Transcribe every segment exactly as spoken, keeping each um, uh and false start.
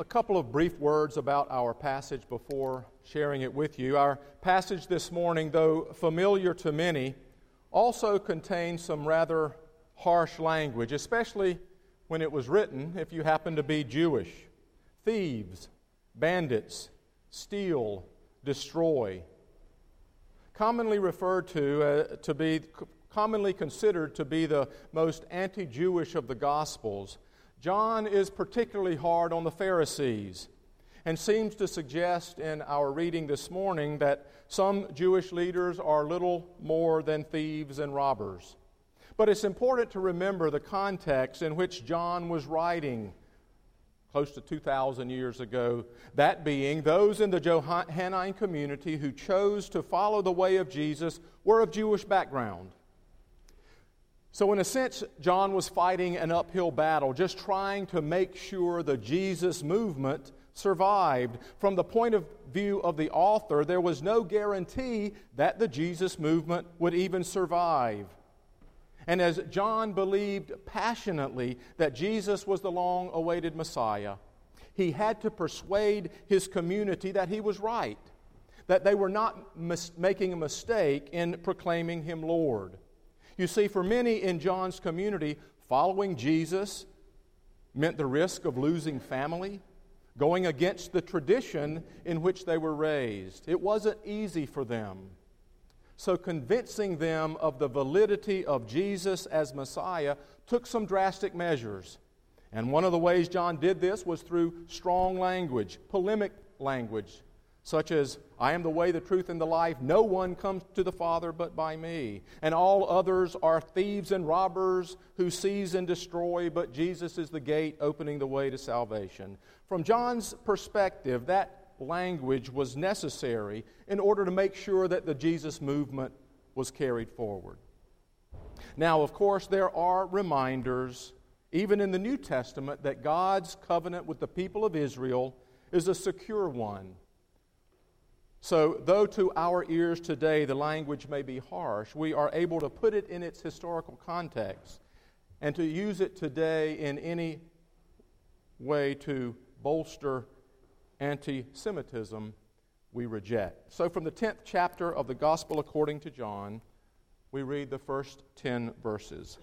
a couple of brief words about our passage before sharing it with you. Our passage this morning, though familiar to many, also contains some rather harsh language, especially when it was written, if you happen to be Jewish. Thieves, bandits, steal, destroy. Commonly referred to uh, to be commonly considered to be the most anti-Jewish of the Gospels, John is particularly hard on the Pharisees and seems to suggest in our reading this morning that some Jewish leaders are little more than thieves and robbers. But it's important to remember the context in which John was writing close to two thousand years ago, that being those in the Johannine community who chose to follow the way of Jesus were of Jewish background. So in a sense, John was fighting an uphill battle, just trying to make sure the Jesus movement survived. From the point of view of the author, there was no guarantee that the Jesus movement would even survive. And as John believed passionately that Jesus was the long-awaited Messiah, he had to persuade his community that he was right, that they were not mis- making a mistake in proclaiming him Lord. You see, for many in John's community, following Jesus meant the risk of losing family, going against the tradition in which they were raised. It wasn't easy for them. So convincing them of the validity of Jesus as Messiah took some drastic measures. And one of the ways John did this was through strong language, polemic language, such as, I am the way, the truth, and the life. No one comes to the Father but by me. And all others are thieves and robbers who seize and destroy, but Jesus is the gate opening the way to salvation. From John's perspective, that language was necessary in order to make sure that the Jesus movement was carried forward. Now, of course, there are reminders, even in the New Testament, that God's covenant with the people of Israel is a secure one. So, though to our ears today the language may be harsh, we are able to put it in its historical context and to use it today in any way to bolster anti-Semitism we reject. So, from the tenth chapter of the Gospel according to John, we read the first ten verses.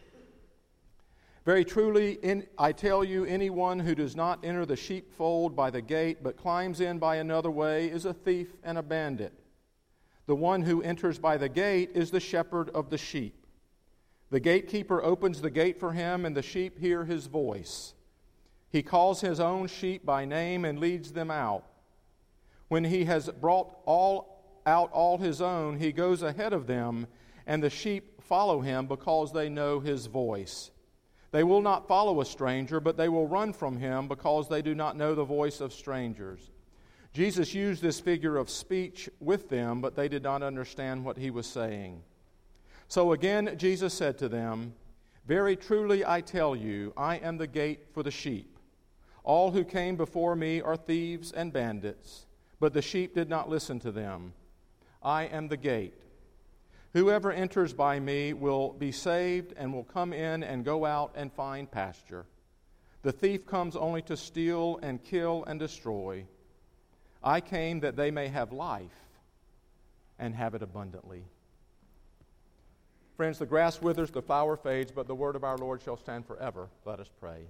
Very truly, in, I tell you, anyone who does not enter the sheepfold by the gate, but climbs in by another way, is a thief and a bandit. The one who enters by the gate is the shepherd of the sheep. The gatekeeper opens the gate for him, and the sheep hear his voice. He calls his own sheep by name and leads them out. When he has brought all out all his own, he goes ahead of them, and the sheep follow him because they know his voice. They will not follow a stranger, but they will run from him because they do not know the voice of strangers. Jesus used this figure of speech with them, but they did not understand what he was saying. So again, Jesus said to them, Very truly I tell you, I am the gate for the sheep. All who came before me are thieves and bandits, but the sheep did not listen to them. I am the gate. Whoever enters by me will be saved and will come in and go out and find pasture. The thief comes only to steal and kill and destroy. I came that they may have life and have it abundantly. Friends, the grass withers, the flower fades, but the word of our Lord shall stand forever. Let us pray.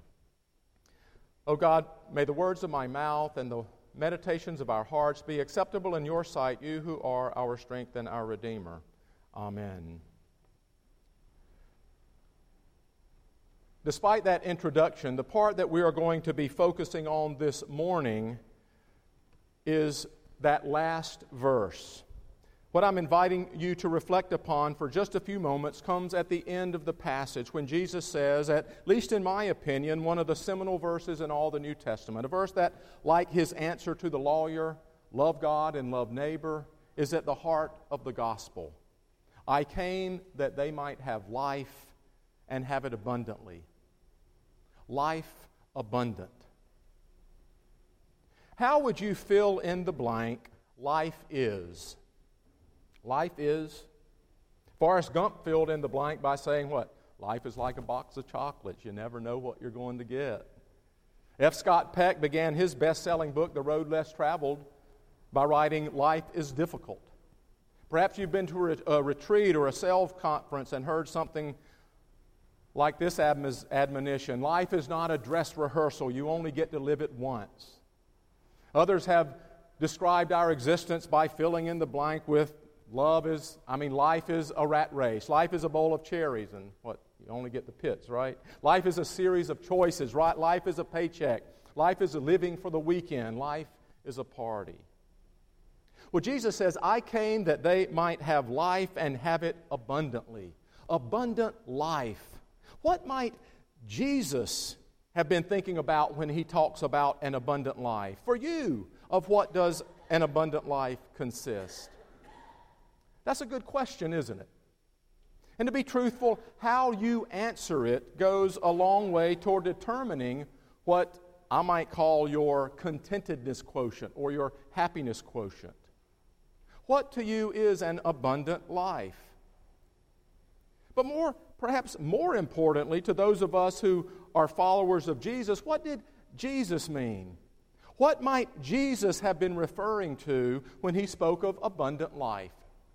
O God, may the words of my mouth and the meditations of our hearts be acceptable in your sight, you who are our strength and our Redeemer. Amen. Despite that introduction, the part that we are going to be focusing on this morning is that last verse. What I'm inviting you to reflect upon for just a few moments comes at the end of the passage when Jesus says, at least in my opinion, one of the seminal verses in all the New Testament, a verse that, like his answer to the lawyer, love God and love neighbor, is at the heart of the gospel. I came that they might have life and have it abundantly. Life abundant. How would you fill in the blank life is? Life is. Forrest Gump filled in the blank by saying what? Life is like a box of chocolates. You never know what you're going to get. F. Scott Peck began his best-selling book, The Road Less Traveled, by writing, "Life is difficult." Perhaps you've been to a retreat or a self-conference and heard something like this admonition: life is not a dress rehearsal. You only get to live it once. Others have described our existence by filling in the blank with love is, I mean, life is a rat race. Life is a bowl of cherries, and what? You only get the pits, right? Life is a series of choices, right? Life is a paycheck. Life is a living for the weekend. Life is a party. Well, Jesus says, I came that they might have life and have it abundantly. Abundant life. What might Jesus have been thinking about when he talks about an abundant life? For you, of what does an abundant life consist? That's a good question, isn't it? And to be truthful, how you answer it goes a long way toward determining what I might call your contentedness quotient or your happiness quotient. What to you is an abundant life? But more, perhaps more importantly, to those of us who are followers of Jesus, what did Jesus mean? What might Jesus have been referring to when he spoke of abundant life?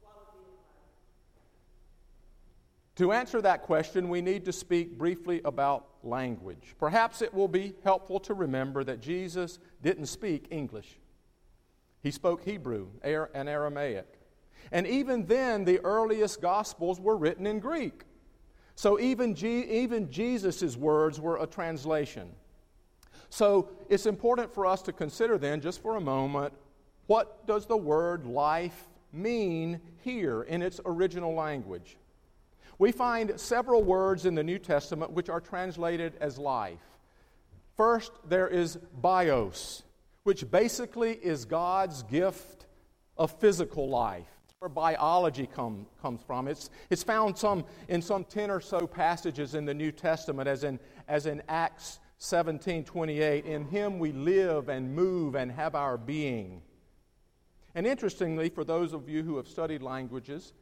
To answer that question, we need to speak briefly about language. Perhaps it will be helpful to remember that Jesus didn't speak English. He spoke Hebrew and Aramaic. And even then, the earliest Gospels were written in Greek. So even, G- even Jesus' words were a translation. So it's important for us to consider then, just for a moment, what does the word life mean here in its original language? We find several words in the New Testament which are translated as life. First, there is bios, which basically is God's gift of physical life. That's where biology come, comes from. It's, it's found some in some ten or so passages in the New Testament, as in, as in Acts seventeen twenty-eight. In Him we live and move and have our being. And interestingly, for those of you who have studied languages,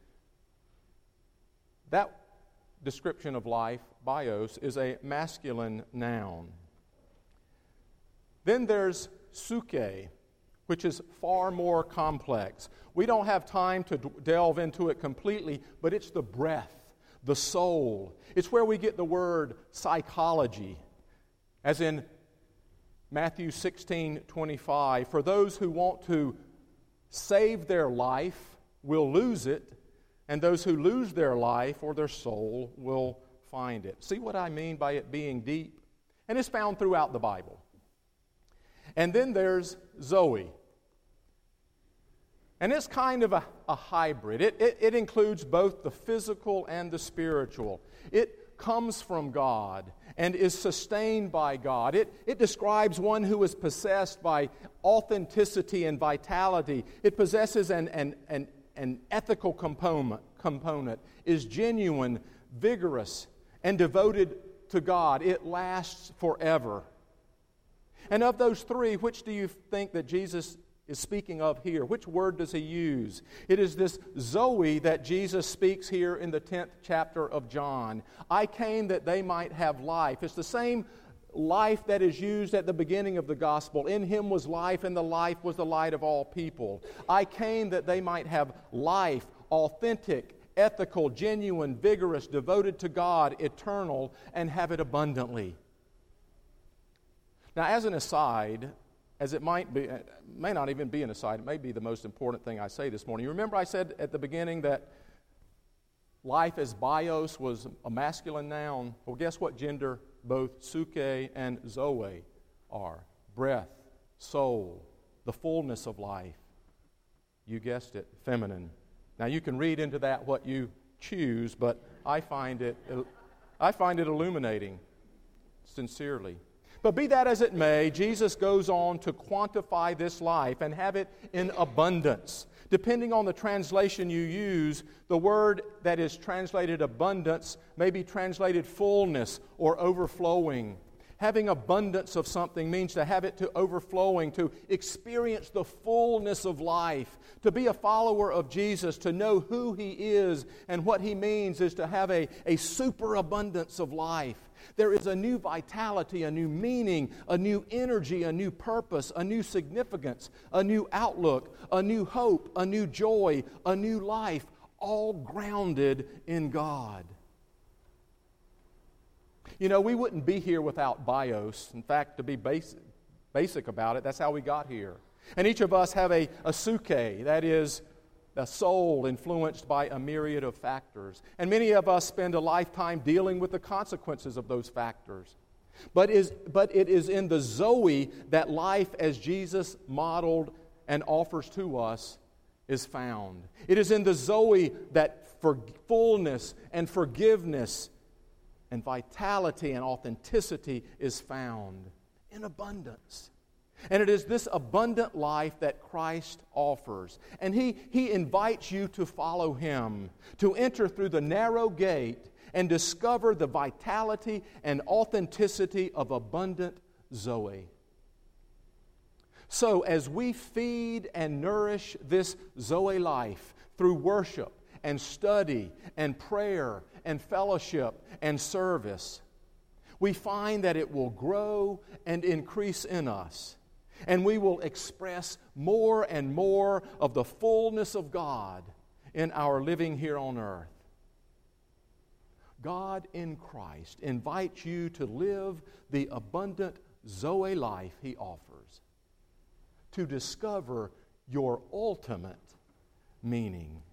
that description of life, bios, is a masculine noun. Then there's psuche, which is far more complex. We don't have time to d- delve into it completely, but it's the breath, the soul. It's where we get the word psychology, as in Matthew sixteen twenty-five. For those who want to save their life will lose it, and those who lose their life or their soul will find it. See what I mean by it being deep? And it's found throughout the Bible. And then there's Zoe. And it's kind of a, a hybrid. It, it, it includes both the physical and the spiritual. It comes from God and is sustained by God. It, it describes one who is possessed by authenticity and vitality. It possesses an, an, an An ethical component, component, is genuine, vigorous, and devoted to God. It lasts forever. And of those three, which do you think that Jesus is speaking of here? Which word does he use? It is this Zoe that Jesus speaks here in the tenth chapter of John. I came that they might have life. It's the same life that is used at the beginning of the gospel. In him was life, and the life was the light of all people. I came that they might have life, authentic, ethical, genuine, vigorous, devoted to God, eternal, and have it abundantly. Now, as an aside, as it might be, it may not even be an aside, it may be the most important thing I say this morning. You remember I said at the beginning that life as bios was a masculine noun? Well, guess what gender both psuche and zoe are? Breath, soul, the fullness of life. You guessed it, feminine. Now you can read into that what you choose, but I find it I find it illuminating, sincerely. But be that as it may, Jesus goes on to quantify this life and have it in abundance. Depending on the translation you use, the word that is translated abundance may be translated fullness or overflowing. Having abundance of something means to have it to overflowing, to experience the fullness of life. To be a follower of Jesus, to know who He is and what He means is to have a, a superabundance of life. There is a new vitality, a new meaning, a new energy, a new purpose, a new significance, a new outlook, a new hope, a new joy, a new life, all grounded in God. You know, we wouldn't be here without bios. In fact, to be basic, basic about it, that's how we got here. And each of us have a, a psyche, that is, a soul influenced by a myriad of factors. And many of us spend a lifetime dealing with the consequences of those factors. But, is, but it is in the Zoe that life as Jesus modeled and offers to us is found. It is in the Zoe that for fullness and forgiveness and vitality and authenticity is found in abundance. And it is this abundant life that Christ offers. And He, he invites you to follow Him, to enter through the narrow gate and discover the vitality and authenticity of abundant Zoe. So as we feed and nourish this Zoe life through worship and study and prayer and fellowship and service, we find that it will grow and increase in us. And we will express more and more of the fullness of God in our living here on earth. God in Christ invites you to live the abundant Zoe life He offers, to discover your ultimate meaning.